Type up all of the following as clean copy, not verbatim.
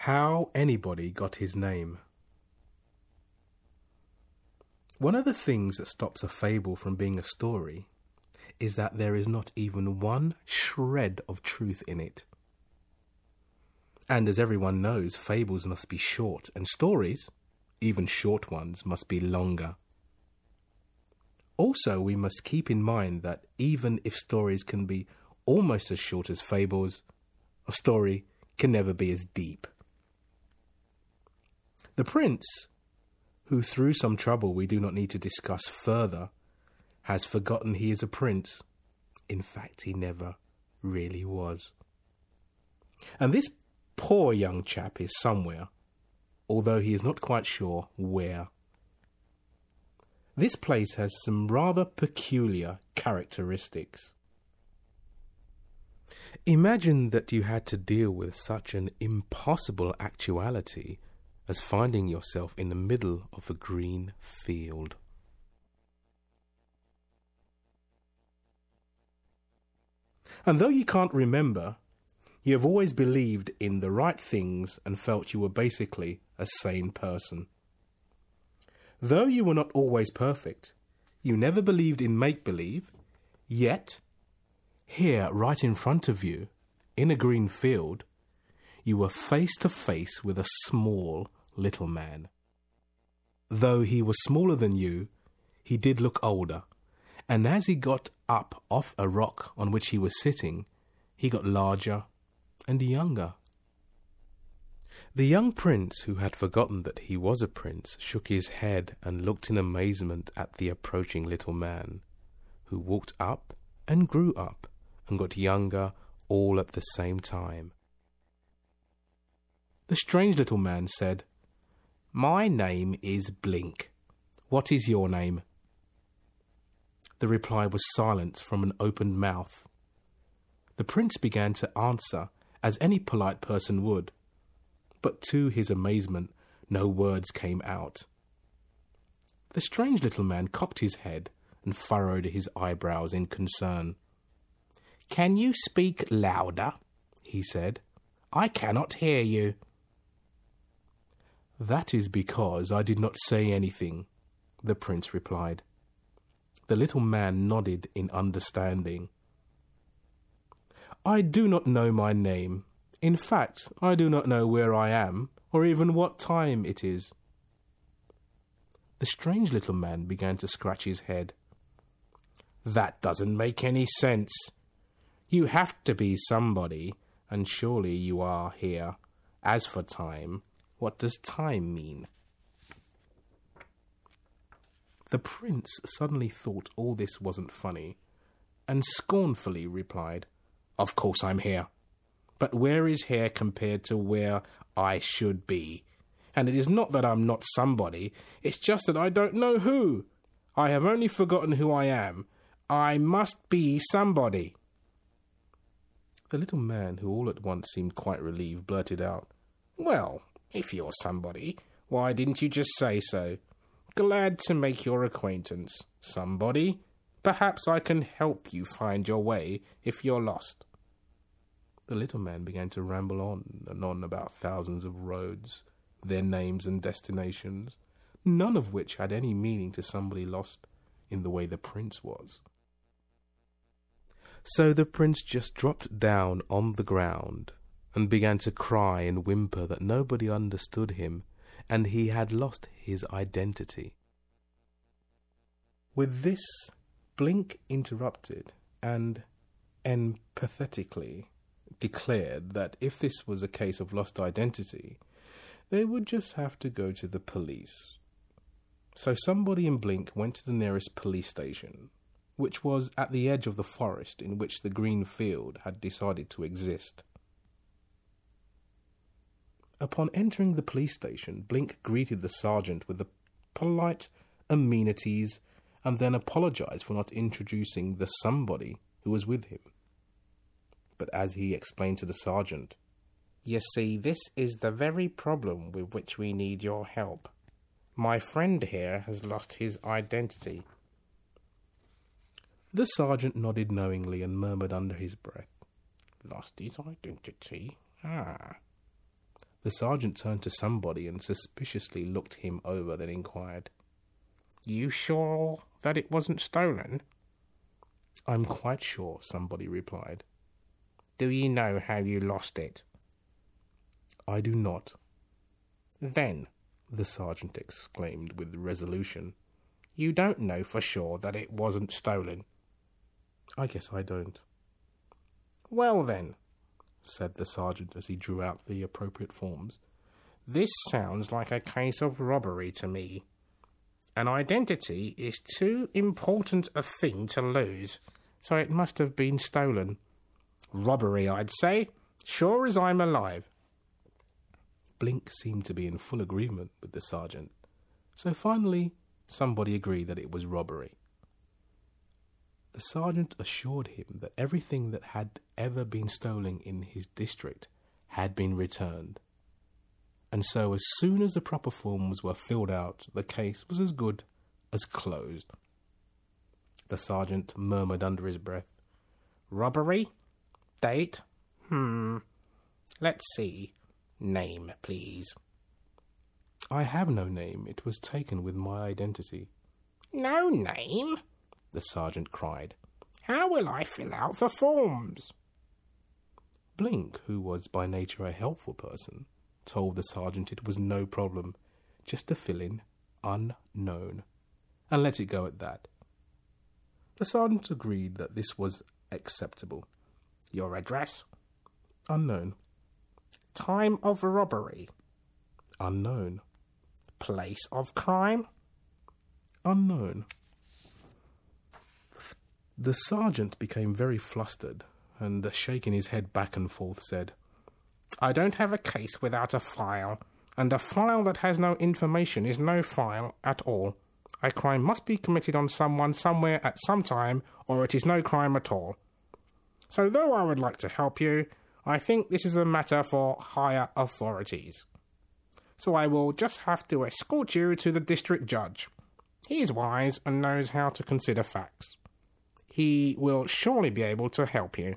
How anybody got his name. One of the things that stops a fable from being a story is that there is not even one shred of truth in it. And as everyone knows, fables must be short, and stories, even short ones, must be longer. Also, we must keep in mind that even if stories can be almost as short as fables, a story can never be as deep. The prince, who through some trouble we do not need to discuss further, has forgotten he is a prince. In fact, he never really was. And this poor young chap is somewhere, although he is not quite sure where. This place has some rather peculiar characteristics. Imagine that you had to deal with such an impossible actuality as finding yourself in the middle of a green field. And though you can't remember, you have always believed in the right things and felt you were basically a sane person. Though you were not always perfect, you never believed in make-believe, yet, here right in front of you, in a green field, you were face to face with a small little man. Though he was smaller than you, he did look older, and as he got up off a rock on which he was sitting, he got larger and younger. The young prince, who had forgotten that he was a prince, shook his head and looked in amazement at the approaching little man, who walked up and grew up and got younger all at the same time. The strange little man said, "My name is Blink. What is your name?" The reply was silence from an opened mouth. The prince began to answer as any polite person would, but to his amazement, no words came out. The strange little man cocked his head and furrowed his eyebrows in concern. "Can you speak louder?" he said. "I cannot hear you." "That is because I did not say anything," the prince replied. The little man nodded in understanding. "I do not know my name. In fact, I do not know where I am, or even what time it is." The strange little man began to scratch his head. "That doesn't make any sense. You have to be somebody, and surely you are here. As for time, what does time mean?" The prince suddenly thought all this wasn't funny, and scornfully replied, "Of course I'm here. But where is here compared to where I should be? And it is not that I'm not somebody, it's just that I don't know who. I have only forgotten who I am. I must be somebody." The little man, who all at once seemed quite relieved, blurted out, "Well, if you're somebody, why didn't you just say so? Glad to make your acquaintance, somebody. Perhaps I can help you find your way if you're lost." The little man began to ramble on and on about thousands of roads, their names and destinations, none of which had any meaning to somebody lost in the way the prince was. So the prince just dropped down on the ground and began to cry and whimper that nobody understood him and he had lost his identity. With this, Blink interrupted and empathetically declared that if this was a case of lost identity, they would just have to go to the police. So somebody in Blink went to the nearest police station, which was at the edge of the forest in which the green field had decided to exist. Upon entering the police station, Blink greeted the sergeant with the polite amenities and then apologized for not introducing the somebody who was with him. But as he explained to the sergeant, "You see, this is the very problem with which we need your help. My friend here has lost his identity." The sergeant nodded knowingly and murmured under his breath, "Lost his identity? Ah." The sergeant turned to somebody and suspiciously looked him over, then inquired, "You sure that it wasn't stolen?" "I'm quite sure," somebody replied. "Do you know how you lost it?" "I do not." "Then," the sergeant exclaimed with resolution, "you don't know for sure that it wasn't stolen?" "I guess I don't." "Well then," said the sergeant as he drew out the appropriate forms, "this sounds like a case of robbery to me. An identity is too important a thing to lose, so it must have been stolen. Robbery, I'd say, sure as I'm alive." Blink seemed to be in full agreement with the sergeant, so finally somebody agreed that it was robbery. The sergeant assured him that everything that had ever been stolen in his district had been returned, and so as soon as the proper forms were filled out, the case was as good as closed. The sergeant murmured under his breath, "Robbery? Date? Let's see. Name, please." "I have no name. It was taken with my identity." "No name?" the sergeant cried. "How will I fill out the forms?" Blink, who was by nature a helpful person, told the sergeant it was no problem, just to fill in unknown, and let it go at that. The sergeant agreed that this was acceptable. "Your address?" "Unknown." "Time of robbery?" "Unknown." "Place of crime?" "Unknown." The sergeant became very flustered, and shaking his head back and forth said, "I don't have a case without a file, and a file that has no information is no file at all. A crime must be committed on someone somewhere at some time, or it is no crime at all. So though I would like to help you, I think this is a matter for higher authorities. So I will just have to escort you to the district judge. He is wise and knows how to consider facts. He will surely be able to help you."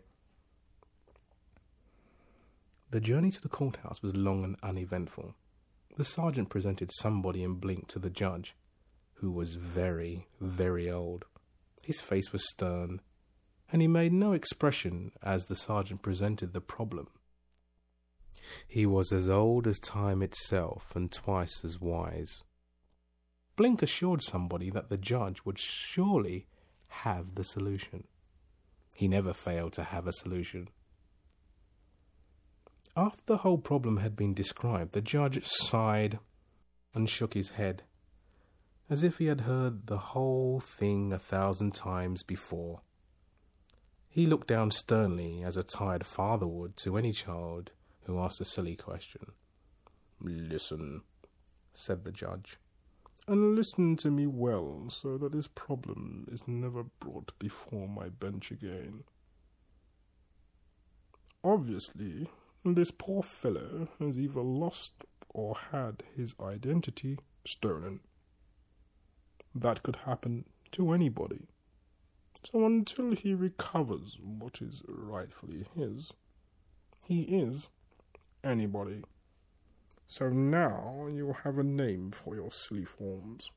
The journey to the courthouse was long and uneventful. The sergeant presented somebody in Blink to the judge, who was very, very old. His face was stern, and he made no expression as the sergeant presented the problem. He was as old as time itself and twice as wise. Blink assured somebody that the judge would surely have the solution. He never failed to have a solution. After the whole problem had been described, the judge sighed and shook his head, as if he had heard the whole thing 1,000 times before. He looked down sternly, as a tired father would to any child who asked a silly question. "Listen," said the judge, "and listen to me well, so that this problem is never brought before my bench again. Obviously, this poor fellow has either lost or had his identity stolen. That could happen to anybody. So until he recovers what is rightfully his, he is anybody. So now you have a name for your silly forms.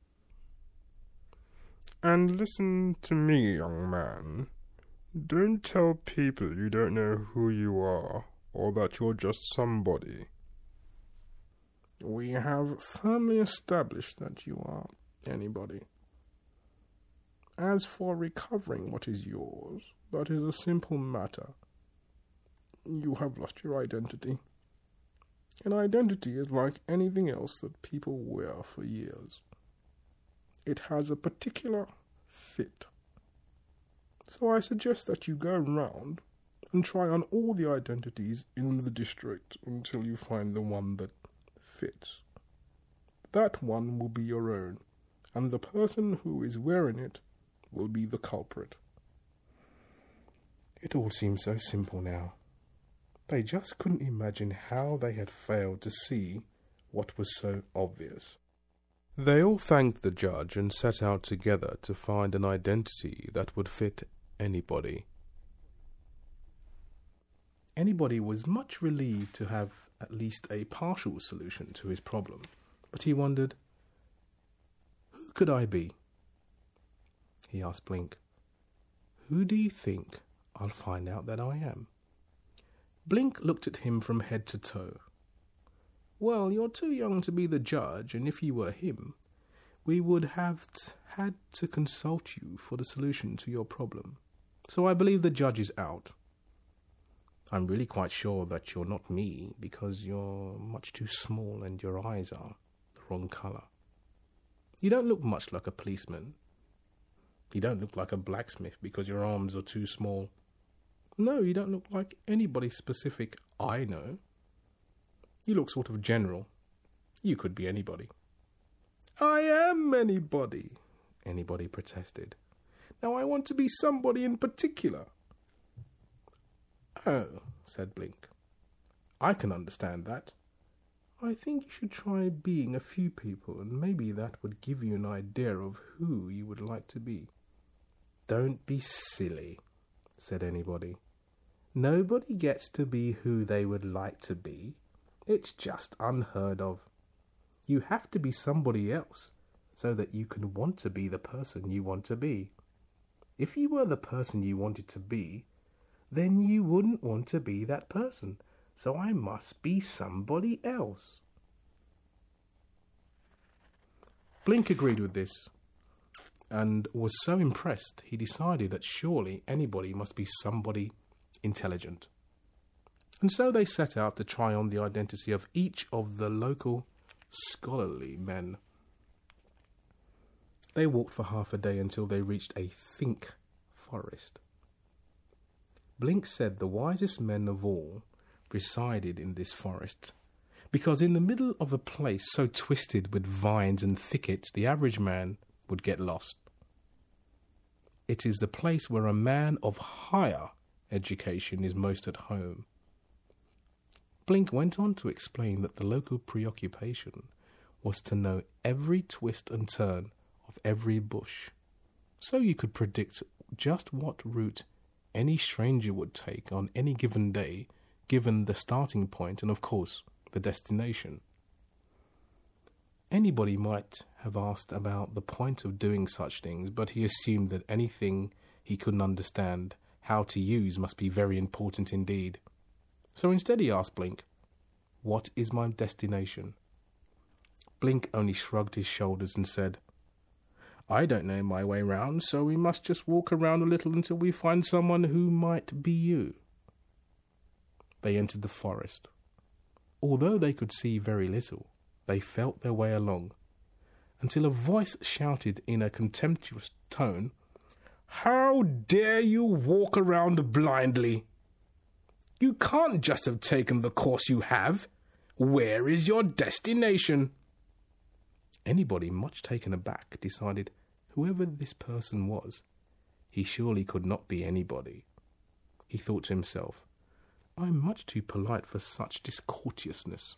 And listen to me, young man. Don't tell people you don't know who you are, or that you're just somebody. We have firmly established that you are anybody. As for recovering what is yours, that is a simple matter. You have lost your identity. An identity is like anything else that people wear for years. It has a particular fit. So I suggest that you go round and try on all the identities in the district until you find the one that fits. That one will be your own, and the person who is wearing it will be the culprit." It all seemed so simple now. They just couldn't imagine how they had failed to see what was so obvious. They all thanked the judge and set out together to find an identity that would fit anybody. Anybody was much relieved to have at least a partial solution to his problem, but he wondered, who could I be? He asked Blink, who do you think I'll find out that I am? Blink looked at him from head to toe. Well, you're too young to be the judge, and if you were him, we would have had to consult you for the solution to your problem. So I believe the judge is out. I'm really quite sure that you're not me, because you're much too small and your eyes are the wrong colour. You don't look much like a policeman. You don't look like a blacksmith because your arms are too small. No, you don't look like anybody specific I know. You look sort of general. You could be anybody. I am anybody, anybody protested. Now I want to be somebody in particular. Oh, said Blink. I can understand that. I think you should try being a few people, and maybe that would give you an idea of who you would like to be. Don't be silly, said anybody. Nobody gets to be who they would like to be. It's just unheard of. You have to be somebody else so that you can want to be the person you want to be. If you were the person you wanted to be, then you wouldn't want to be that person. So I must be somebody else. Blink agreed with this and was so impressed he decided that surely anybody must be somebody intelligent. And so they set out to try on the identity of each of the local scholarly men. They walked for half a day until they reached a think forest. Blink said the wisest men of all resided in this forest, because in the middle of a place so twisted with vines and thickets, the average man would get lost. It is the place where a man of higher education is most at home. Blink went on to explain that the local preoccupation was to know every twist and turn of every bush, so you could predict just what route any stranger would take on any given day, given the starting point and, of course, the destination. Anybody might have asked about the point of doing such things, but he assumed that anything he couldn't understand how to use must be very important indeed. So instead he asked Blink, "What is my destination?" Blink only shrugged his shoulders and said, "I don't know my way round, so we must just walk around a little until we find someone who might be you." They entered the forest. Although they could see very little, they felt their way along, until a voice shouted in a contemptuous tone, "How dare you walk around blindly? You can't just have taken the course you have. Where is your destination?" Anybody much taken aback decided whoever this person was, he surely could not be anybody. He thought to himself, "I'm much too polite for such discourteousness."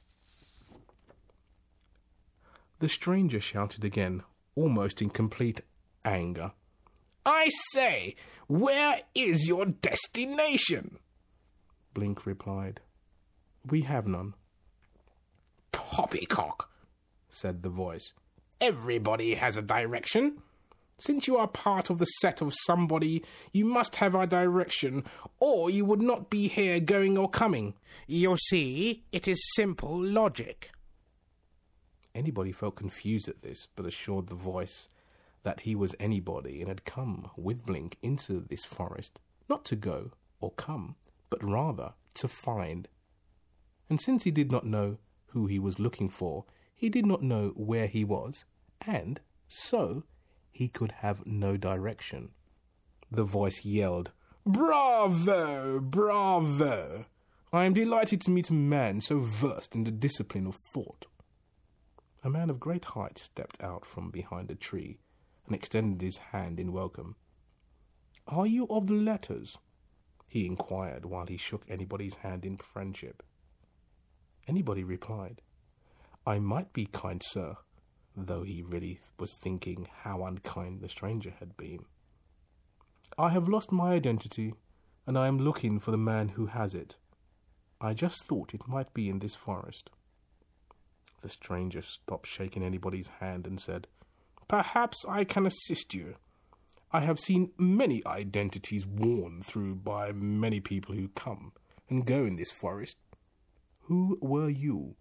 The stranger shouted again, almost in complete anger, "I say, where is your destination?" Blink replied, "We have none." "Poppycock," said the voice. "Everybody has a direction. Since you are part of the set of somebody, you must have a direction, or you would not be here going or coming. You see, it is simple logic." Anybody felt confused at this, but assured the voice that he was anybody and had come with Blink into this forest, not to go or come, but rather to find. And since he did not know who he was looking for, he did not know where he was, and so he could have no direction. The voice yelled, "Bravo! Bravo! I am delighted to meet a man so versed in the discipline of thought." A man of great height stepped out from behind a tree and extended his hand in welcome. "Are you of the letters?" he inquired while he shook anybody's hand in friendship. Anybody replied, "I might be, kind sir," though he really was thinking how unkind the stranger had been. "I have lost my identity, and I am looking for the man who has it. I just thought it might be in this forest." The stranger stopped shaking anybody's hand and said, "Perhaps I can assist you. I have seen many identities worn through by many people who come and go in this forest. Who were you?"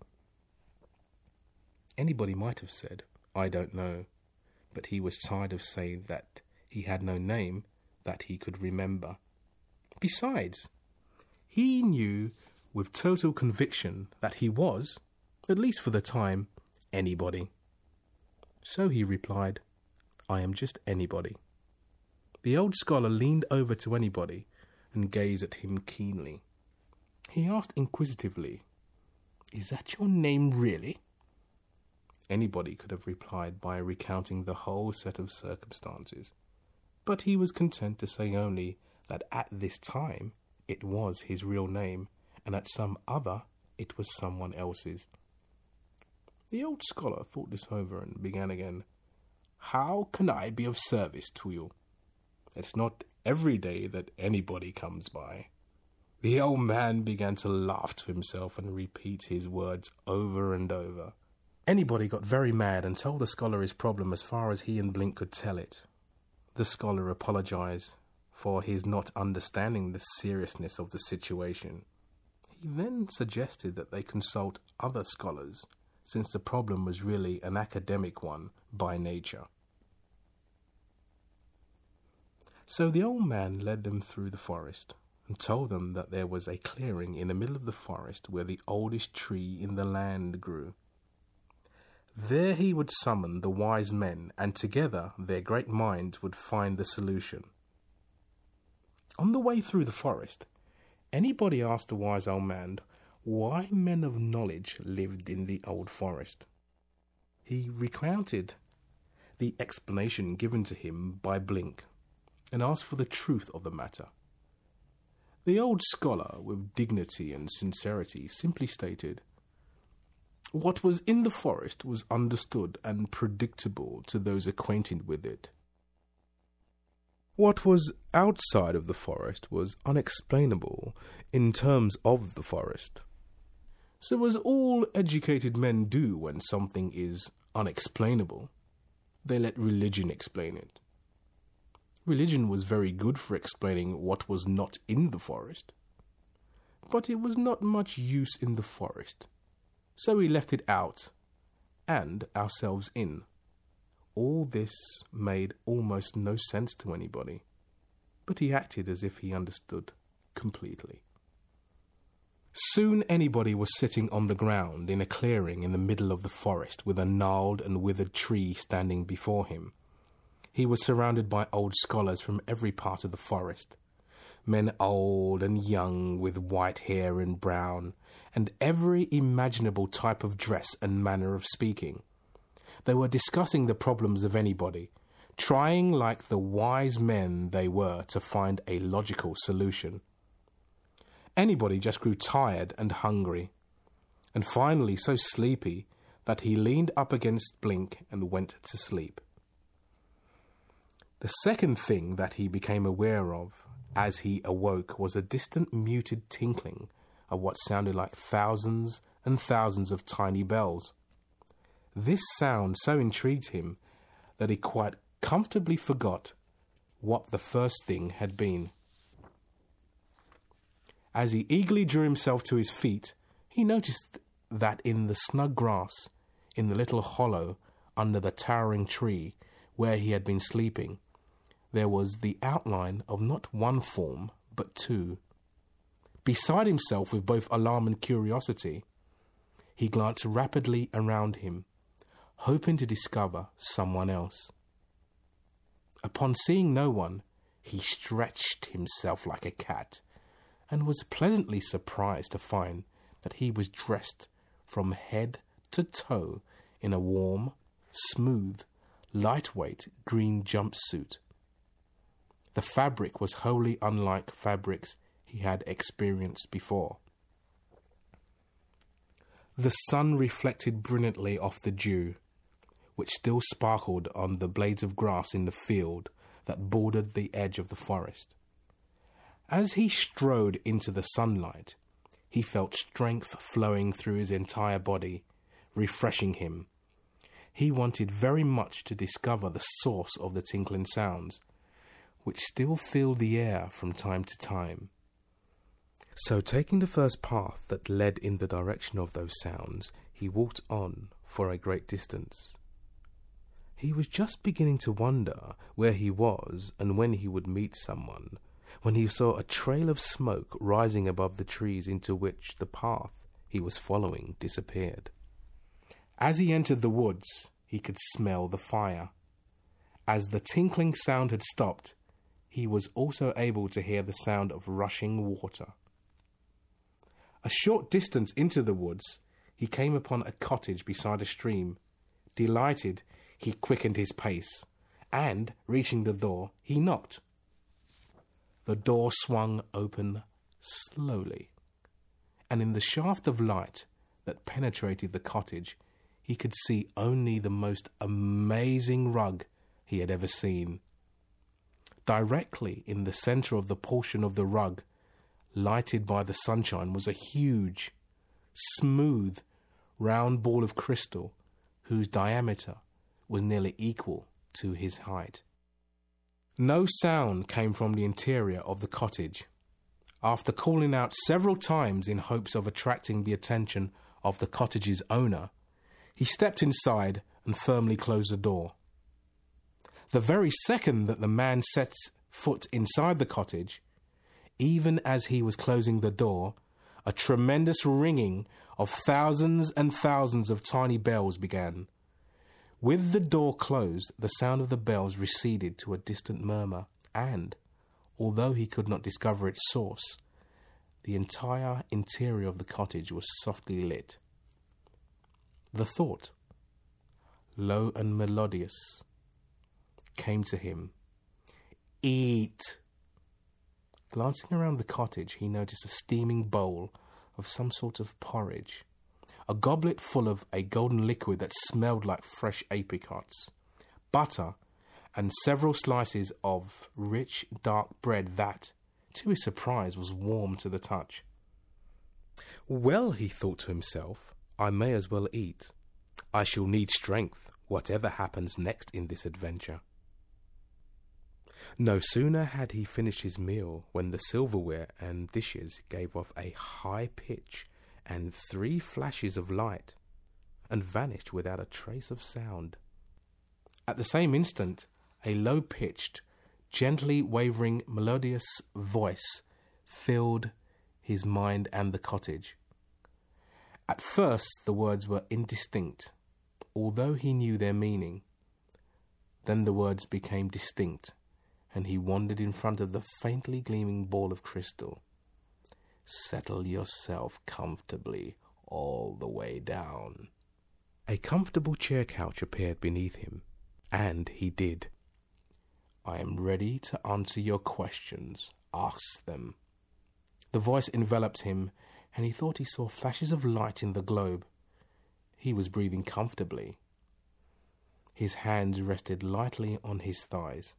Anybody might have said, "I don't know," but he was tired of saying that he had no name that he could remember. Besides, he knew with total conviction that he was, at least for the time, anybody. So he replied, "I am just anybody." The old scholar leaned over to Anybody and gazed at him keenly. He asked inquisitively, "Is that your name really?" Anybody could have replied by recounting the whole set of circumstances, but he was content to say only that at this time it was his real name, and at some other it was someone else's. The old scholar thought this over and began again. "How can I be of service to you? It's not every day that anybody comes by." The old man began to laugh to himself and repeat his words over and over. Anybody got very mad and told the scholar his problem as far as he and Blink could tell it. The scholar apologized for his not understanding the seriousness of the situation. He then suggested that they consult other scholars, since the problem was really an academic one by nature. So the old man led them through the forest and told them that there was a clearing in the middle of the forest where the oldest tree in the land grew. There he would summon the wise men, and together their great minds would find the solution. On the way through the forest, Anybody asked the wise old man why men of knowledge lived in the old forest. He recounted the explanation given to him by Blink and asked for the truth of the matter. The old scholar, with dignity and sincerity, simply stated, "What was in the forest was understood and predictable to those acquainted with it. What was outside of the forest was unexplainable in terms of the forest. So as all educated men do when something is unexplainable, they let religion explain it. Religion was very good for explaining what was not in the forest, but it was not much use in the forest, so we left it out and ourselves in. All this made almost no sense to anybody, but he acted as if he understood completely. Soon Anybody was sitting on the ground in a clearing in the middle of the forest with a gnarled and withered tree standing before him. He was surrounded by old scholars from every part of the forest, men old and young with white hair and brown, and every imaginable type of dress and manner of speaking. They were discussing the problems of Anybody, trying like the wise men they were to find a logical solution. Anybody just grew tired and hungry, and finally so sleepy that he leaned up against Blink and went to sleep. The second thing that he became aware of as he awoke was a distant muted tinkling of what sounded like thousands and thousands of tiny bells. This sound so intrigued him that he quite comfortably forgot what the first thing had been. As he eagerly drew himself to his feet, he noticed that in the snug grass, in the little hollow under the towering tree where he had been sleeping, there was the outline of not one form, but two. Beside himself with both alarm and curiosity, he glanced rapidly around him, hoping to discover someone else. Upon seeing no one, he stretched himself like a cat, and was pleasantly surprised to find that he was dressed from head to toe in a warm, smooth, lightweight green jumpsuit. The fabric was wholly unlike fabrics he had experienced before. The sun reflected brilliantly off the dew, which still sparkled on the blades of grass in the field that bordered the edge of the forest. As he strode into the sunlight, He felt strength flowing through his entire body, refreshing him. He wanted very much to discover the source of the tinkling sounds, which still filled the air from time to time. So, taking the first path that led in the direction of those sounds, he walked on for a great distance. He was just beginning to wonder where he was and when he would meet someone, when he saw a trail of smoke rising above the trees into which the path he was following disappeared. As he entered the woods, he could smell the fire. As the tinkling sound had stopped, he was also able to hear the sound of rushing water. A short distance into the woods, he came upon a cottage beside a stream. Delighted, he quickened his pace, and, reaching the door, he knocked. The door swung open slowly, and in the shaft of light that penetrated the cottage, he could see only the most amazing rug he had ever seen. Directly in the centre of the portion of the rug, lighted by the sunshine, was a huge, smooth, round ball of crystal whose diameter was nearly equal to his height. No sound came from the interior of the cottage. After calling out several times in hopes of attracting the attention of the cottage's owner, he stepped inside and firmly closed the door. The very second that the man set foot inside the cottage, even as he was closing the door, a tremendous ringing of thousands and thousands of tiny bells began. With the door closed, the sound of the bells receded to a distant murmur, and, although he could not discover its source, the entire interior of the cottage was softly lit. The thought, low and melodious, came to him. Eat! Glancing around the cottage, he noticed a steaming bowl of some sort of porridge, a goblet full of a golden liquid that smelled like fresh apricots, butter, and several slices of rich, dark bread that, to his surprise, was warm to the touch. Well, he thought to himself, I may as well eat. I shall need strength, whatever happens next in this adventure. No sooner had he finished his meal when the silverware and dishes gave off a high pitch and 3 flashes of light, and vanished without a trace of sound. At the same instant, a low-pitched, gently wavering, melodious voice filled his mind and the cottage. At first the words were indistinct, although he knew their meaning. Then the words became distinct, and he wandered in front of the faintly gleaming ball of crystal. Settle yourself comfortably all the way down. A comfortable chair couch appeared beneath him, and he did. I am ready to answer your questions. Ask them. The voice enveloped him, and he thought he saw flashes of light in the globe. He was breathing comfortably. His hands rested lightly on his thighs.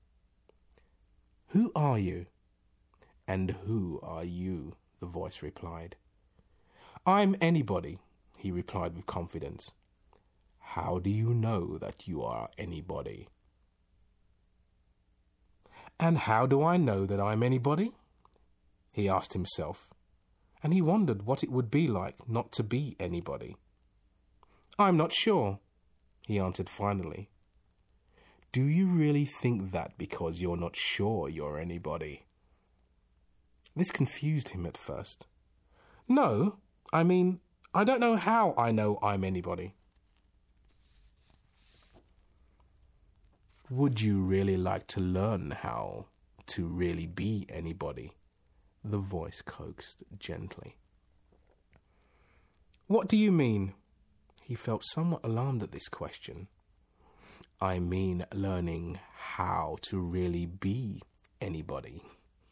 Who are you? And who are you? The voice replied. I'm anybody, he replied with confidence. How do you know that you are anybody? And how do I know that I'm anybody? He asked himself, and he wondered what it would be like not to be anybody. I'm not sure, he answered finally. Do you really think that because you're not sure you're anybody? This confused him at first. No, I mean, I don't know how I know I'm anybody. Would you really like to learn how to really be anybody? The voice coaxed gently. What do you mean? He felt somewhat alarmed at this question. I mean learning how to really be anybody.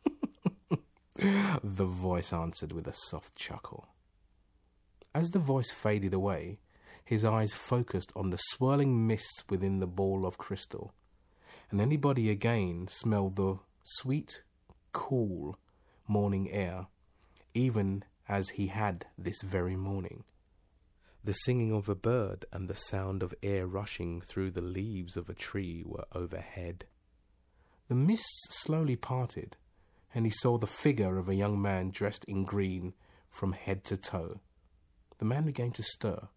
The voice answered with a soft chuckle. As the voice faded away, his eyes focused on the swirling mists within the ball of crystal, and anybody again smelled the sweet, cool morning air, even as he had this very morning. The singing of a bird and the sound of air rushing through the leaves of a tree were overhead. The mists slowly parted, and he saw the figure of a young man dressed in green from head to toe. The man began to stir,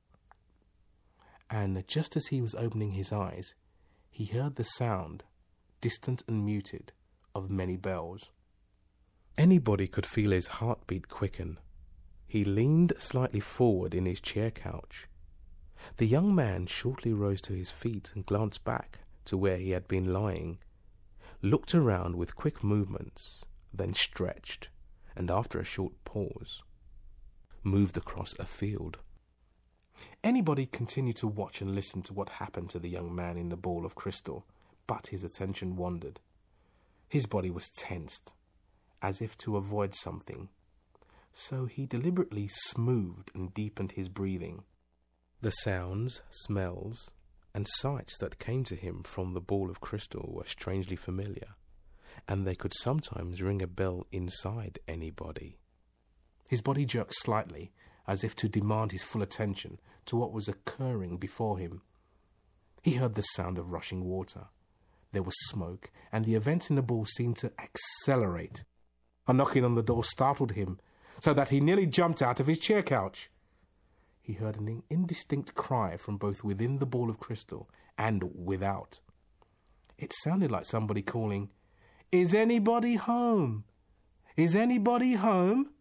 and just as he was opening his eyes, he heard the sound, distant and muted, of many bells. Anybody could feel his heartbeat quicken. He leaned slightly forward in his chair couch. The young man shortly rose to his feet and glanced back to where he had been lying, looked around with quick movements, then stretched, and after a short pause, moved across a field. Anybody continued to watch and listen to what happened to the young man in the ball of crystal, but his attention wandered. His body was tensed, as if to avoid something, so he deliberately smoothed and deepened his breathing. The sounds, smells, and sights that came to him from the ball of crystal were strangely familiar, and they could sometimes ring a bell inside anybody. His body jerked slightly, as if to demand his full attention to what was occurring before him. He heard the sound of rushing water. There was smoke, and the events in the ball seemed to accelerate. A knocking on the door startled him, so that he nearly jumped out of his chair couch. He heard an indistinct cry from both within the ball of crystal and without. It sounded like somebody calling, "Is anybody home? Is anybody home?"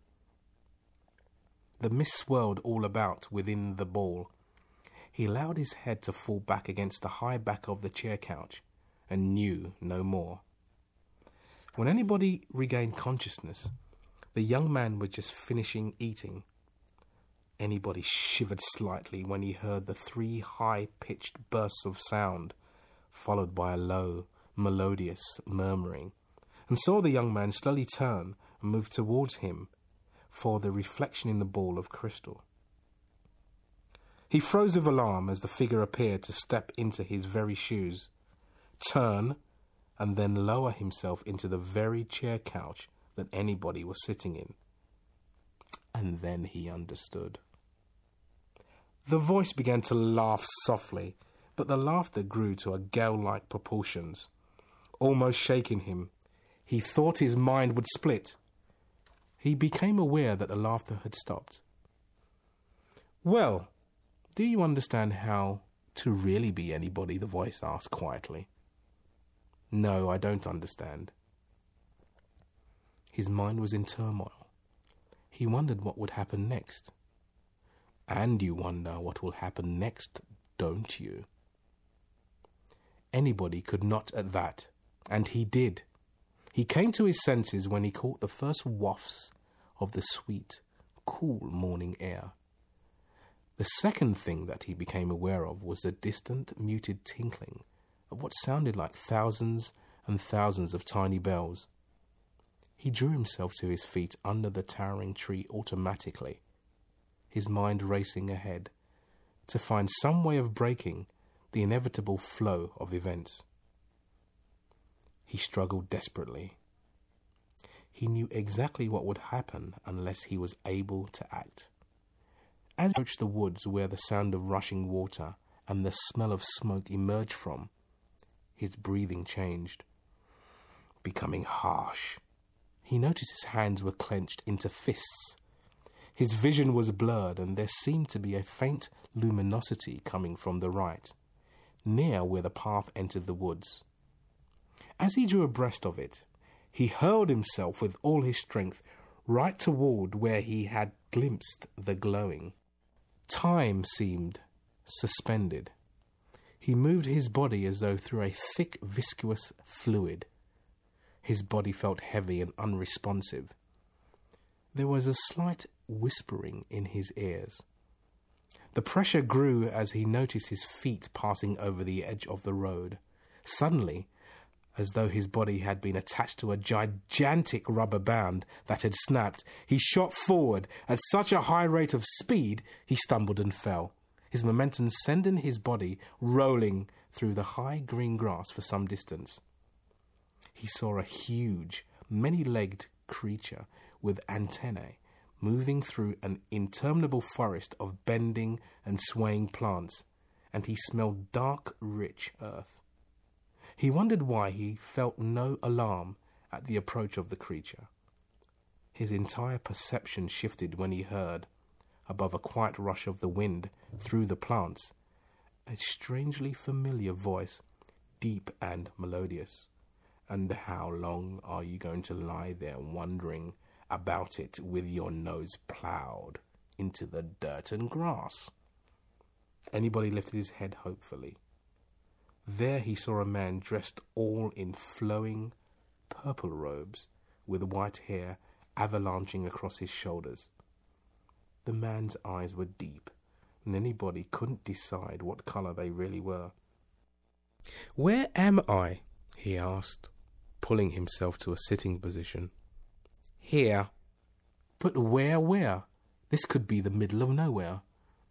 The mist swirled all about within the ball. He allowed his head to fall back against the high back of the chair couch and knew no more. When anybody regained consciousness, the young man was just finishing eating. Anybody shivered slightly when he heard the 3 high-pitched bursts of sound, followed by a low, melodious murmuring, and saw the young man slowly turn and move towards him for the reflection in the ball of crystal. He froze with alarm as the figure appeared to step into his very shoes, turn, and then lower himself into the very chair couch that anybody was sitting in. And then he understood. The voice began to laugh softly, but the laughter grew to a gale-like proportions, almost shaking him. He thought his mind would split. He became aware that the laughter had stopped. "Well, do you understand how to really be anybody?" the voice asked quietly. "No, I don't understand." His mind was in turmoil. He wondered what would happen next. And you wonder what will happen next, don't you? Anybody could nod at that, and he did. He came to his senses when he caught the first wafts of the sweet, cool morning air. The second thing that he became aware of was the distant, muted tinkling of what sounded like thousands and thousands of tiny bells. He drew himself to his feet under the towering tree automatically, his mind racing ahead to find some way of breaking the inevitable flow of events. He struggled desperately. He knew exactly what would happen unless he was able to act. As he approached the woods where the sound of rushing water and the smell of smoke emerged from, his breathing changed, becoming harsh. He noticed his hands were clenched into fists. His vision was blurred, and there seemed to be a faint luminosity coming from the right, near where the path entered the woods. As he drew abreast of it, he hurled himself with all his strength right toward where he had glimpsed the glowing. Time seemed suspended. He moved his body as though through a thick, viscous fluid. His body felt heavy and unresponsive. There was a slight whispering in his ears. The pressure grew as he noticed his feet passing over the edge of the road. Suddenly, as though his body had been attached to a gigantic rubber band that had snapped, he shot forward at such a high rate of speed he stumbled and fell, his momentum sending his body rolling through the high green grass for some distance. He saw a huge, many-legged creature with antennae, moving through an interminable forest of bending and swaying plants, and he smelled dark, rich earth. He wondered why he felt no alarm at the approach of the creature. His entire perception shifted when he heard, above a quiet rush of the wind through the plants, a strangely familiar voice, deep and melodious. "And how long are you going to lie there wondering about it with your nose ploughed into the dirt and grass?" Anybody lifted his head hopefully. There he saw a man dressed all in flowing purple robes, with white hair avalanching across his shoulders. The man's eyes were deep, and anybody couldn't decide what colour they really were. "Where am I?" he asked, pulling himself to a sitting position. "Here." "But where? This could be the middle of nowhere."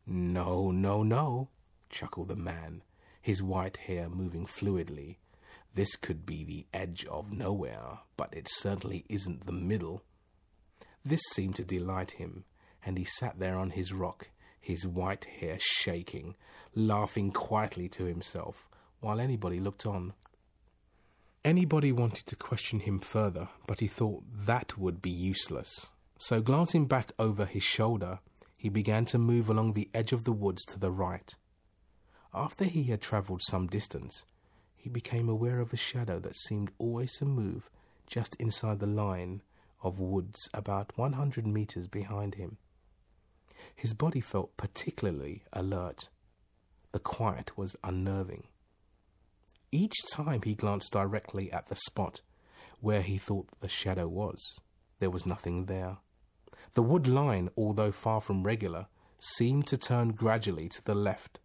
No, chuckled the man, his white hair moving fluidly. "This could be the edge of nowhere, but it certainly isn't the middle." This seemed to delight him, and he sat there on his rock, his white hair shaking, laughing quietly to himself, while anybody looked on. Anybody wanted to question him further, but he thought that would be useless. So glancing back over his shoulder, he began to move along the edge of the woods to the right. After he had travelled some distance, he became aware of a shadow that seemed always to move just inside the line of woods about 100 meters behind him. His body felt particularly alert. The quiet was unnerving. Each time he glanced directly at the spot where he thought the shadow was, there was nothing there. The wood line, although far from regular, seemed to turn gradually to the left.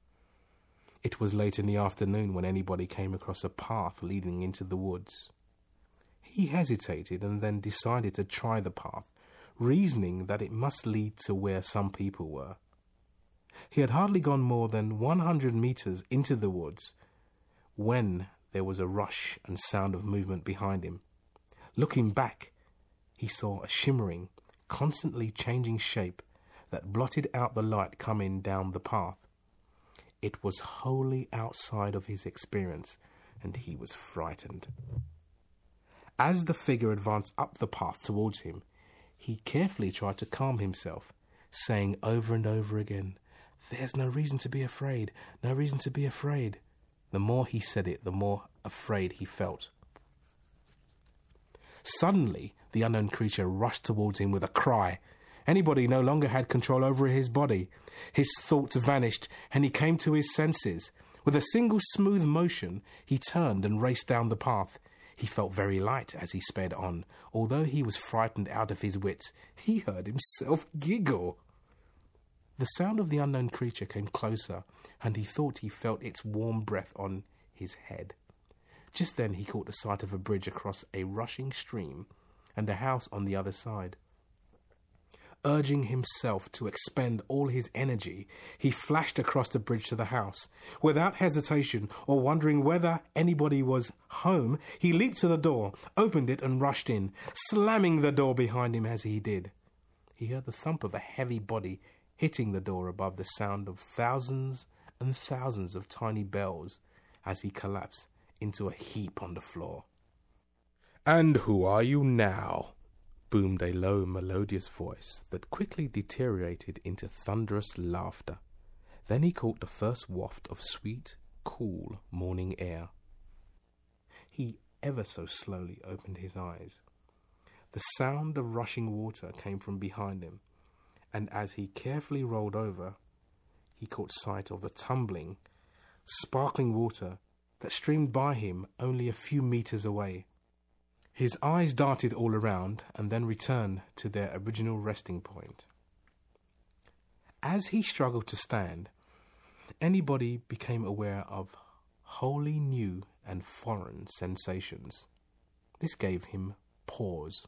It was late in the afternoon when anybody came across a path leading into the woods. He hesitated and then decided to try the path, reasoning that it must lead to where some people were. He had hardly gone more than 100 meters into the woods when there was a rush and sound of movement behind him. Looking back, he saw a shimmering, constantly changing shape that blotted out the light coming down the path. It was wholly outside of his experience, and he was frightened. As the figure advanced up the path towards him, he carefully tried to calm himself, saying over and over again, "There's no reason to be afraid, no reason to be afraid." The more he said it, the more afraid he felt. Suddenly, the unknown creature rushed towards him with a cry. Anybody no longer had control over his body. His thoughts vanished, and he came to his senses. With a single smooth motion, he turned and raced down the path. He felt very light as he sped on. Although he was frightened out of his wits, he heard himself giggle. The sound of the unknown creature came closer, and he thought he felt its warm breath on his head. Just then he caught the sight of a bridge across a rushing stream and a house on the other side. Urging himself to expend all his energy, he flashed across the bridge to the house. Without hesitation or wondering whether anybody was home, he leaped to the door, opened it and rushed in, slamming the door behind him as he did. He heard the thump of a heavy body hitting the door above the sound of thousands and thousands of tiny bells as he collapsed into a heap on the floor. "And who are you now?" boomed a low, melodious voice that quickly deteriorated into thunderous laughter. Then he caught the first waft of sweet, cool morning air. He ever so slowly opened his eyes. The sound of rushing water came from behind him, and as he carefully rolled over, he caught sight of the tumbling, sparkling water that streamed by him only a few meters away. His eyes darted all around and then returned to their original resting point. As he struggled to stand, anybody became aware of wholly new and foreign sensations. This gave him pause.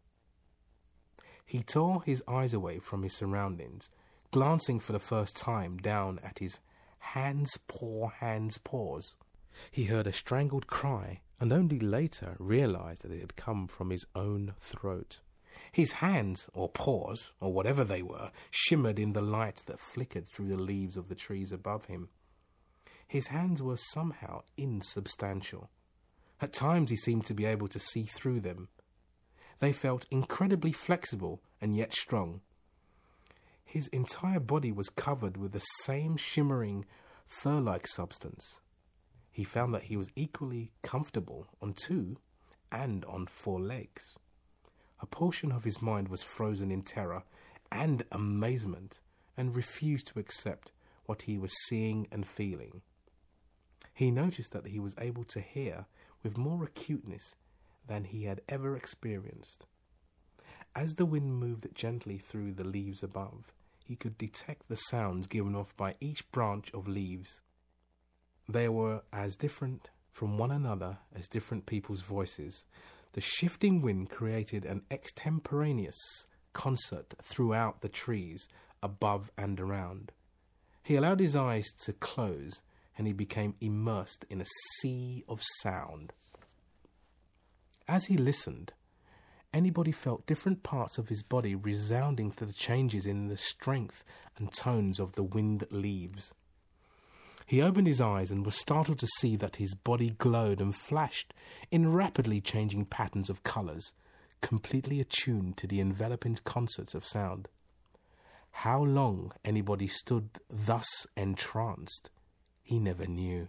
He tore his eyes away from his surroundings, glancing for the first time down at his hands' paws. He heard a strangled cry, and only later realized that it had come from his own throat. His hands, or paws, or whatever they were, shimmered in the light that flickered through the leaves of the trees above him. His hands were somehow insubstantial. At times he seemed to be able to see through them. They felt incredibly flexible and yet strong. His entire body was covered with the same shimmering, fur-like substance. He found that he was equally comfortable on 2 and on 4 legs. A portion of his mind was frozen in terror and amazement and refused to accept what he was seeing and feeling. He noticed that he was able to hear with more acuteness than he had ever experienced. As the wind moved gently through the leaves above, he could detect the sounds given off by each branch of leaves. They were as different from one another as different people's voices. The shifting wind created an extemporaneous concert throughout the trees, above and around. He allowed his eyes to close, and he became immersed in a sea of sound. As he listened, anybody felt different parts of his body resounding to the changes in the strength and tones of the wind leaves. He opened his eyes and was startled to see that his body glowed and flashed in rapidly changing patterns of colours, completely attuned to the enveloping concerts of sound. How long anybody stood thus entranced, he never knew.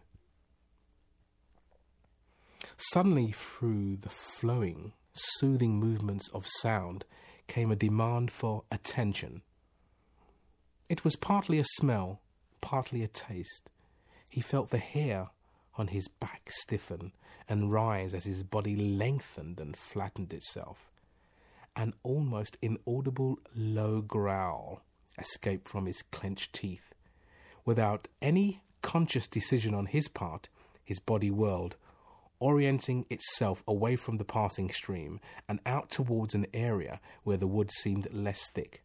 Suddenly, through the flowing, soothing movements of sound, came a demand for attention. It was partly a smell, partly a taste. He felt the hair on his back stiffen and rise as his body lengthened and flattened itself. An almost inaudible low growl escaped from his clenched teeth. Without any conscious decision on his part, his body whirled, orienting itself away from the passing stream and out towards an area where the wood seemed less thick.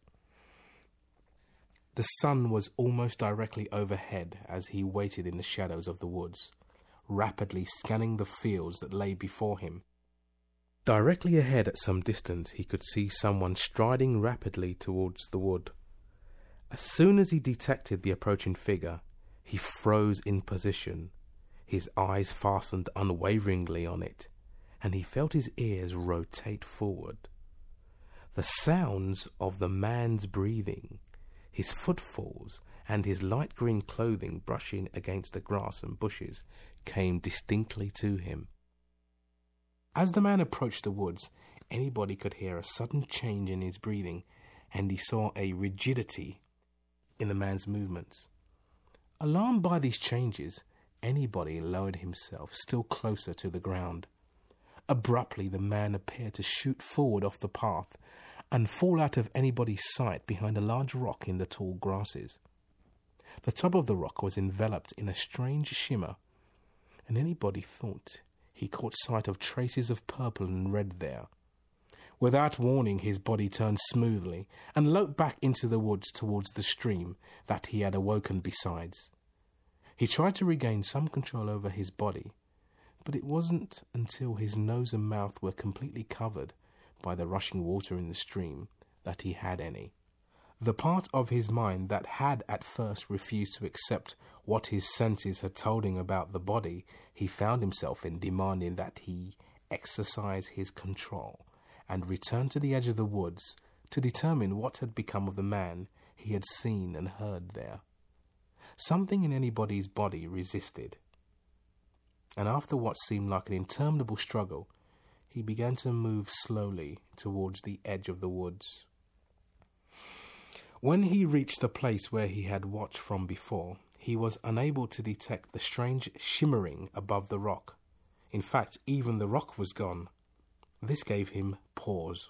The sun was almost directly overhead as he waited in the shadows of the woods, rapidly scanning the fields that lay before him. Directly ahead at some distance he could see someone striding rapidly towards the wood. As soon as he detected the approaching figure, he froze in position, his eyes fastened unwaveringly on it, and he felt his ears rotate forward. The sounds of the man's breathing, his footfalls, and his light green clothing brushing against the grass and bushes came distinctly to him. As the man approached the woods, anybody could hear a sudden change in his breathing, and he saw a rigidity in the man's movements. Alarmed by these changes, anybody lowered himself still closer to the ground. Abruptly, the man appeared to shoot forward off the path and fall out of anybody's sight behind a large rock in the tall grasses. The top of the rock was enveloped in a strange shimmer, and anybody thought he caught sight of traces of purple and red there. Without warning, his body turned smoothly and loped back into the woods towards the stream that he had awoken besides. He tried to regain some control over his body, but it wasn't until his nose and mouth were completely covered by the rushing water in the stream that he had any. The part of his mind that had at first refused to accept what his senses had told him about the body he found himself in demanding that he exercise his control and return to the edge of the woods to determine what had become of the man he had seen and heard there. Something in anybody's body resisted, and after what seemed like an interminable struggle, he began to move slowly towards the edge of the woods. When he reached the place where he had watched from before, he was unable to detect the strange shimmering above the rock. In fact, even the rock was gone. This gave him pause.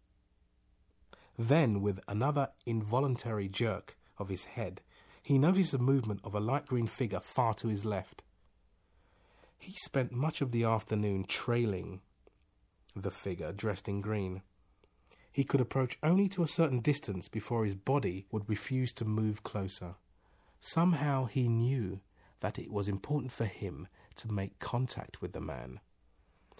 Then, with another involuntary jerk of his head, he noticed the movement of a light green figure far to his left. He spent much of the afternoon trailing the figure dressed in green. He could approach only to a certain distance before his body would refuse to move closer. Somehow he knew that it was important for him to make contact with the man.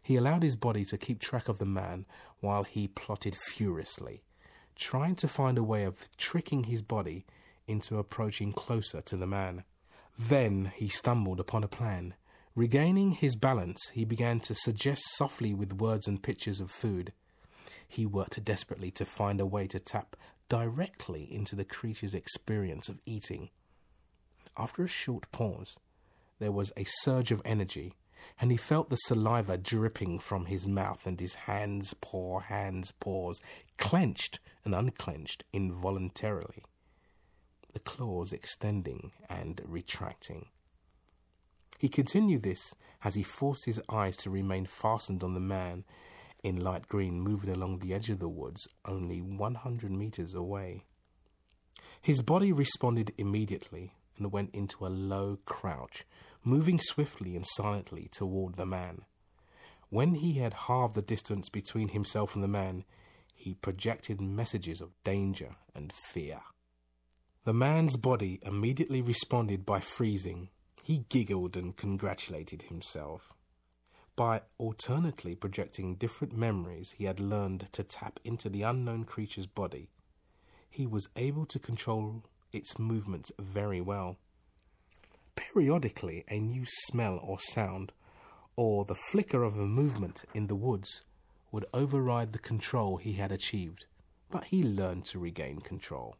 He allowed his body to keep track of the man while he plotted furiously, trying to find a way of tricking his body into approaching closer to the man. Then he stumbled upon a plan. Regaining his balance, he began to suggest softly with words and pictures of food. He worked desperately to find a way to tap directly into the creature's experience of eating. After a short pause, there was a surge of energy, and he felt the saliva dripping from his mouth, and his hands, paws, clenched and unclenched involuntarily, the claws extending and retracting. He continued this as he forced his eyes to remain fastened on the man in light green moving along the edge of the woods only 100 meters away. His body responded immediately and went into a low crouch, moving swiftly and silently toward the man. When he had halved the distance between himself and the man, he projected messages of danger and fear. The man's body immediately responded by freezing. He giggled and congratulated himself. By alternately projecting different memories he had learned to tap into the unknown creature's body, he was able to control its movements very well. Periodically, a new smell or sound, or the flicker of a movement in the woods, would override the control he had achieved, but he learned to regain control.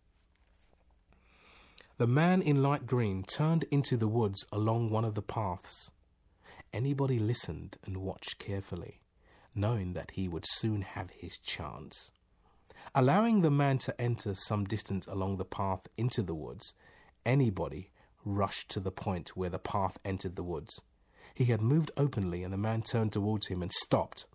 The man in light green turned into the woods along one of the paths. Anybody listened and watched carefully, knowing that he would soon have his chance. Allowing the man to enter some distance along the path into the woods, anybody rushed to the point where the path entered the woods. He had moved openly, and the man turned towards him and stopped.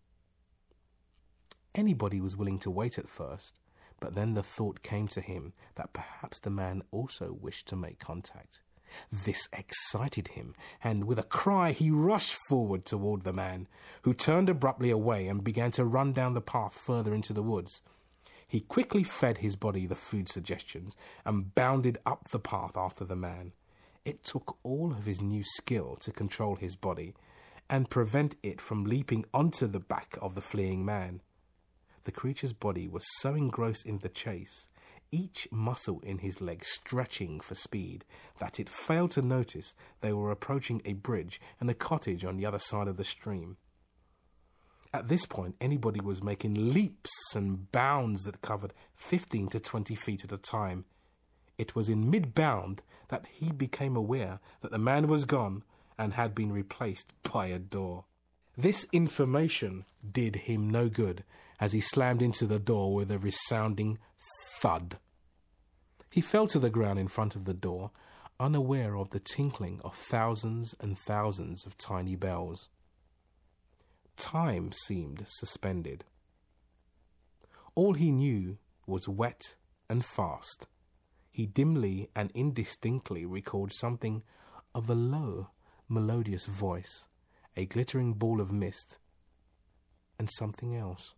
Anybody was willing to wait at first, but then the thought came to him that perhaps the man also wished to make contact. This excited him, and with a cry he rushed forward toward the man, who turned abruptly away and began to run down the path further into the woods. He quickly fed his body the food suggestions and bounded up the path after the man. It took all of his new skill to control his body and prevent it from leaping onto the back of the fleeing man. The creature's body was so engrossed in the chase, each muscle in his leg stretching for speed, that it failed to notice they were approaching a bridge and a cottage on the other side of the stream. At this point, anybody was making leaps and bounds that covered 15 to 20 feet at a time. It was in mid-bound that he became aware that the man was gone and had been replaced by a door. This information did him no good, as he slammed into the door with a resounding thud. He fell to the ground in front of the door, unaware of the tinkling of thousands and thousands of tiny bells. Time seemed suspended. All he knew was wet and fast. He dimly and indistinctly recalled something of a low, melodious voice, a glittering ball of mist, and something else.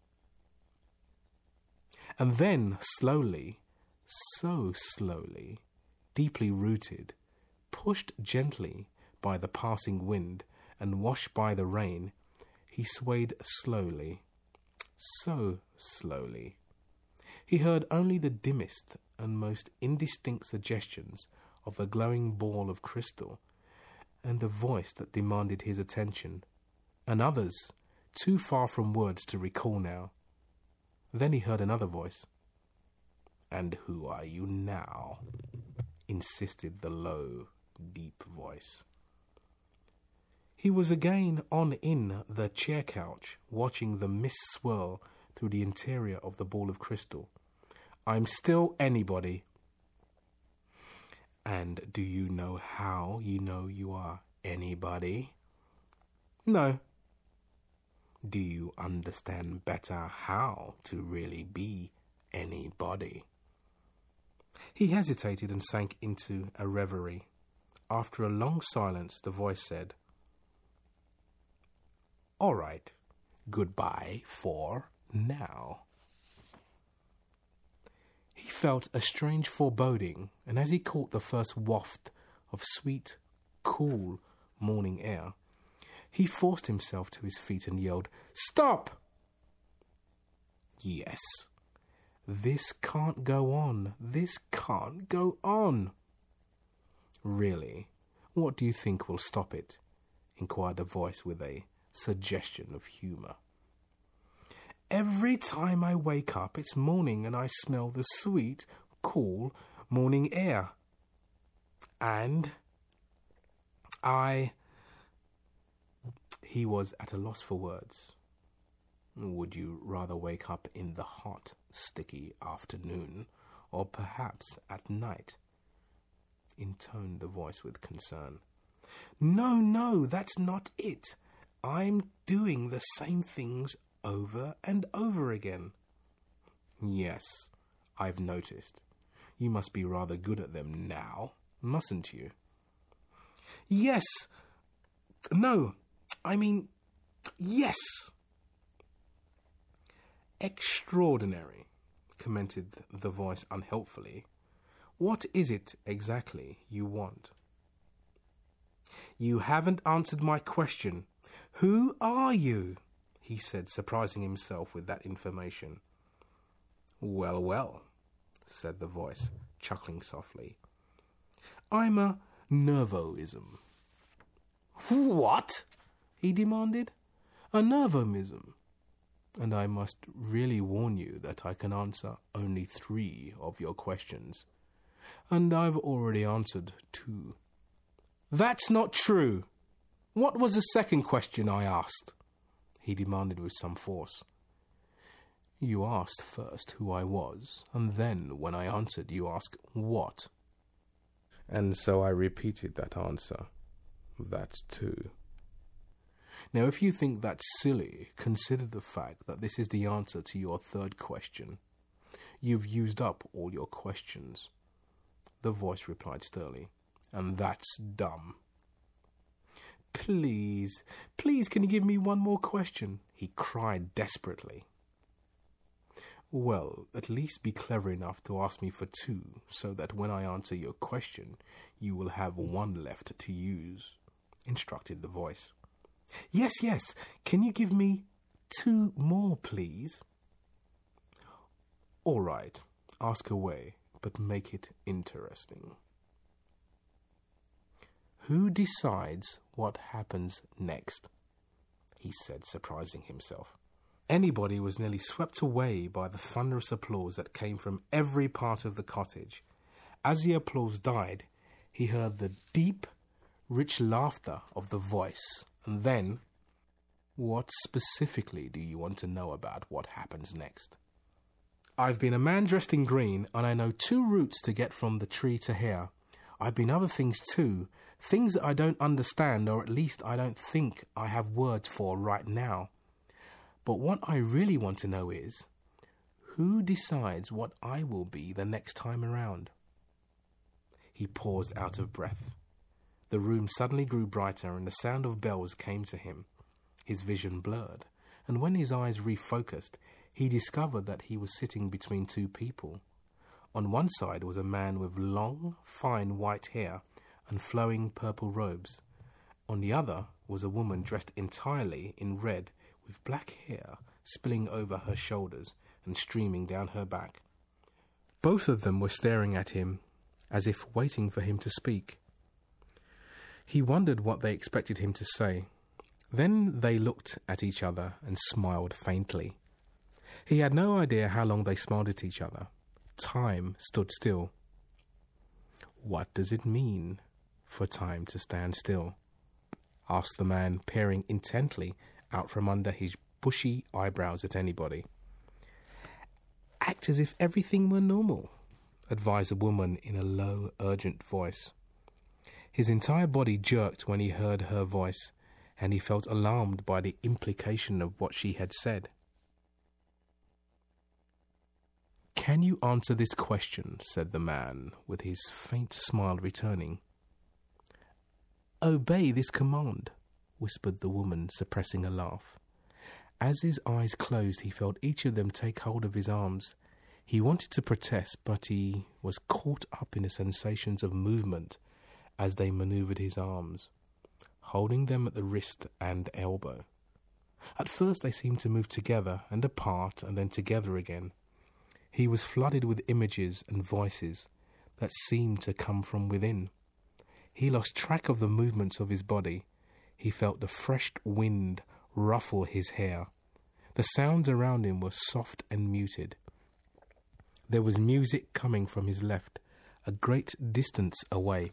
And then, slowly, so slowly, deeply rooted, pushed gently by the passing wind and washed by the rain, he swayed slowly, so slowly. He heard only the dimmest and most indistinct suggestions of a glowing ball of crystal, and a voice that demanded his attention, and others, too far from words to recall now. Then he heard another voice. "And who are you now?" insisted the low, deep voice. He was again in the chair couch, watching the mist swirl through the interior of the ball of crystal. "I'm still anybody." "And do you know how you know you are anybody?" "No." "Do you understand better how to really be anybody?" He hesitated and sank into a reverie. After a long silence, the voice said, "All right, goodbye for now." He felt a strange foreboding, and as he caught the first waft of sweet, cool morning air, He forced himself to his feet and yelled, "Stop!" Yes. This can't go on. This can't go on. Really? What do you think will stop it? Inquired a voice with a suggestion of humour. Every time I wake up, it's morning and I smell the sweet, cool morning air. And He was at a loss for words. Would you rather wake up in the hot, sticky afternoon, or perhaps at night? Intoned the voice with concern. No, that's not it. I'm doing the same things over and over again. Yes, I've noticed. You must be rather good at them now, mustn't you? Yes. No, I mean, yes. Extraordinary, commented the voice unhelpfully. What is it exactly you want? You haven't answered my question. Who are you? He said, surprising himself with that information. Well, said the voice, chuckling softly. I'm a nervoism. What? He demanded. A nervomism. And I must really warn you that I can answer only 3 of your questions. And I've already answered 2. That's not true. What was the second question I asked? He demanded with some force. You asked first who I was, and then, when I answered, you asked what. And so I repeated that answer. That's 2. Now, if you think that's silly, consider the fact that this is the answer to your 3rd question. You've used up all your questions. The voice replied sternly. And that's dumb. Please, can you give me one more question? He cried desperately. Well, at least be clever enough to ask me for 2, so that when I answer your question, you will have 1 left to use, instructed the voice. Yes, can you give me 2 more, please? All right, ask away, but make it interesting. Who decides what happens next? He said, surprising himself. Anybody was nearly swept away by the thunderous applause that came from every part of the cottage. As the applause died, he heard the deep, rich laughter of the voice, and then, what specifically do you want to know about what happens next? I've been a man dressed in green, and I know 2 routes to get from the tree to here. I've been other things too, things that I don't understand, or at least I don't think I have words for right now. But what I really want to know is, who decides what I will be the next time around? He paused out of breath. The room suddenly grew brighter and the sound of bells came to him. His vision blurred, and when his eyes refocused, he discovered that he was sitting between 2 people. On one side was a man with long, fine white hair and flowing purple robes. On the other was a woman dressed entirely in red, with black hair spilling over her shoulders and streaming down her back. Both of them were staring at him, as if waiting for him to speak. He wondered what they expected him to say. Then they looked at each other and smiled faintly. He had no idea how long they smiled at each other. Time stood still. What does it mean for time to stand still? Asked the man, peering intently out from under his bushy eyebrows at anybody. Act as if everything were normal, advised the woman in a low, urgent voice. His entire body jerked when he heard her voice, and he felt alarmed by the implication of what she had said. Can you answer this question? Said the man, with his faint smile returning. Obey this command, whispered the woman, suppressing a laugh. As his eyes closed, he felt each of them take hold of his arms. He wanted to protest, but he was caught up in the sensations of movement as they maneuvered his arms. holding them at the wrist and elbow. At first they seemed to move together and apart and then together again. He was flooded with images and voices that seemed to come from within. He lost track of the movements of his body. He felt the fresh wind ruffle his hair. The sounds around him were soft and muted. There was music coming from his left, a great distance away.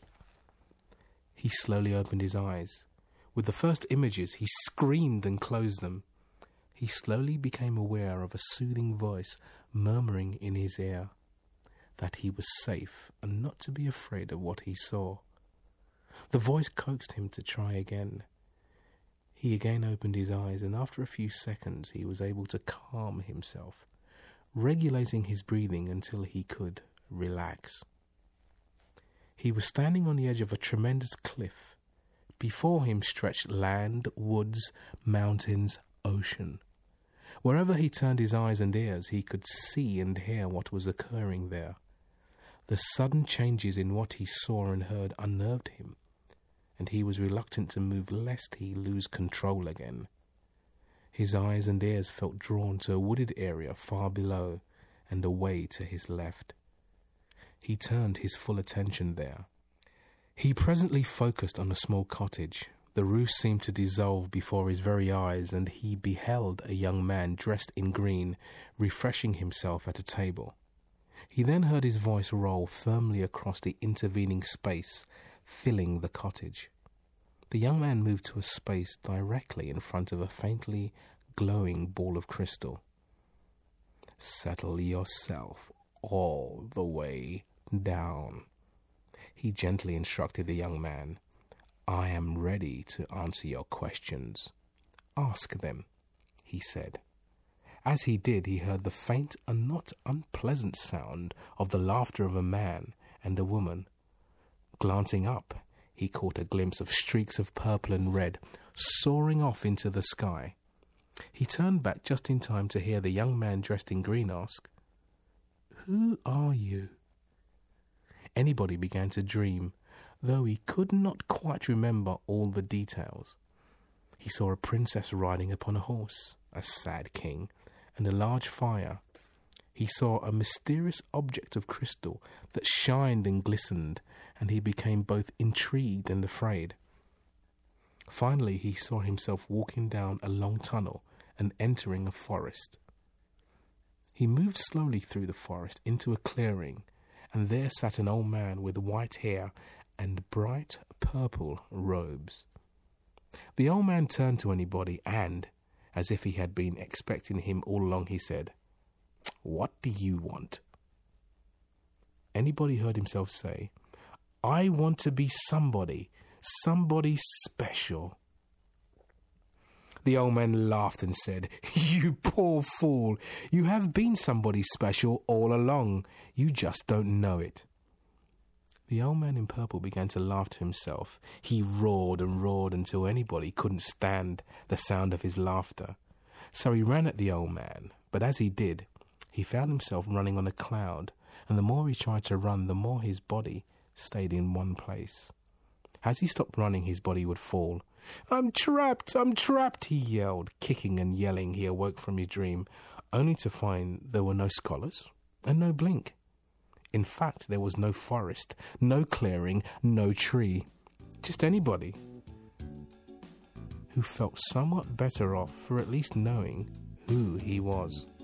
He slowly opened his eyes. With the first images, he screamed and closed them. He slowly became aware of a soothing voice murmuring in his ear that he was safe and not to be afraid of what he saw. The voice coaxed him to try again. He again opened his eyes, and after a few seconds he was able to calm himself, regulating his breathing until he could relax. He was standing on the edge of a tremendous cliff. Before him stretched land, woods, mountains, ocean. Wherever he turned his eyes and ears, he could see and hear what was occurring there. The sudden changes in what he saw and heard unnerved him, and he was reluctant to move lest he lose control again. His eyes and ears felt drawn to a wooded area far below and away to his left. He turned his full attention there. He presently focused on a small cottage. The roof seemed to dissolve before his very eyes, and he beheld a young man dressed in green, refreshing himself at a table. He then heard his voice roll firmly across the intervening space, filling the cottage. The young man moved to a space directly in front of a faintly glowing ball of crystal. "Settle yourself all the way down," he gently instructed the young man. "I am ready to answer your questions. Ask them," he said. As he did, he heard the faint and not unpleasant sound of the laughter of a man and a woman. Glancing up, he caught a glimpse of streaks of purple and red soaring off into the sky. He turned back just in time to hear the young man dressed in green ask, "Who are you?" Anybody began to dream, though he could not quite remember all the details. He saw a princess riding upon a horse, a sad king, and a large fire. He saw a mysterious object of crystal that shined and glistened, and he became both intrigued and afraid. Finally, he saw himself walking down a long tunnel and entering a forest. He moved slowly through the forest into a clearing, and there sat an old man with white hair and bright purple robes. The old man turned to anybody and, as if he had been expecting him all along, he said, "What do you want?" Anybody heard himself say, "I want to be somebody special." The old man laughed and said, "You poor fool, you have been somebody special all along. You just don't know it." The old man in purple began to laugh to himself. He roared and roared until anybody couldn't stand the sound of his laughter. So he ran at the old man, but as he did, he found himself running on a cloud, and the more he tried to run, the more his body stayed in one place. As he stopped running, his body would fall. I'm trapped, he yelled. Kicking and yelling, he awoke from his dream, only to find there were no scholars and no Blink. In fact, there was no forest, no clearing, no tree. Just anybody who felt somewhat better off for at least knowing who he was.